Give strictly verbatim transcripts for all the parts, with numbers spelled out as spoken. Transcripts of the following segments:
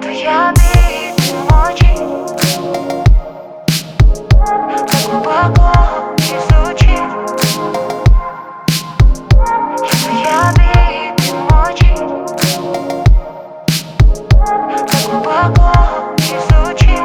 твоя битва ночи, так глубоко изучи. Я твоя битва ночи, так глубоко изучи.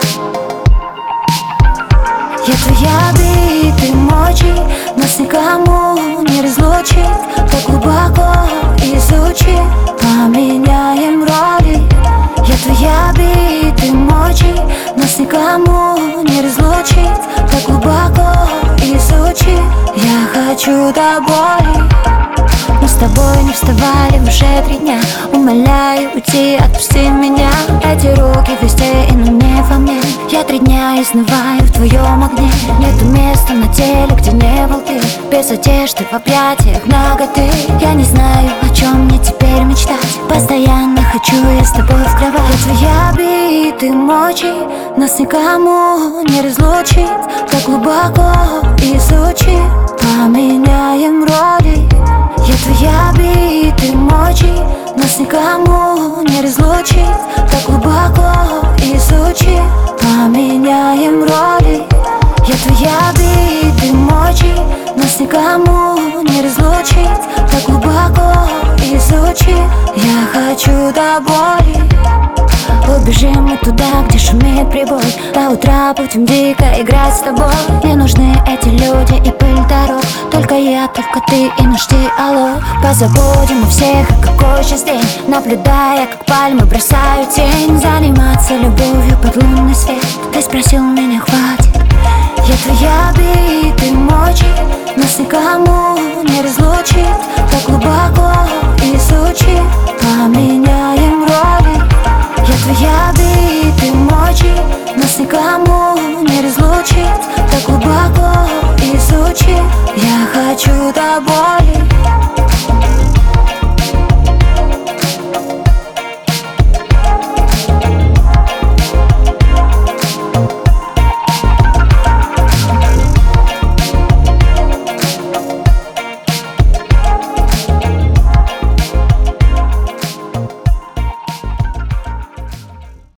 Я твоя битва ночи, нас никому не разлучит. Так глубоко изучи, поменяем роли. Я твоя битва ночи, нас никому не разлучит. Так глубоко изучи, я хочу до боли. Мы с тобой не вставали уже три дня. Умоляю уйти, отпусти меня. Эти руки везде и но не во мне. Я три дня изнываю в твоем огне. Нету места на теле, где не был ты. Без одежды в объятиях наготы. Я не знаю, о чем мне теперь мечтать. Постоянно хочу я с тобой в кровать. Я твоя битва ночи, нас никому не разлучит. Так глубоко изучи, поменяем роли. Я твоя битва ночи, нас никому не разлучит. Так глубоко изучи, поменяем роли. Я твоя битва ночи, нас никому не разлучит. Так глубоко изучи, я хочу до боли. Убежим мы туда, где шумит прибой. До утра будем дико играть с тобой. Мне нужны эти люди и пыль дорог. Только я, только ты и наш диалог. Позабудем о всех, и какой сейчас день. Наблюдая, как пальмы бросают тень. Заниматься любовью под лунный свет. Ты спросил меня, хватит. Я твоя битва ночи,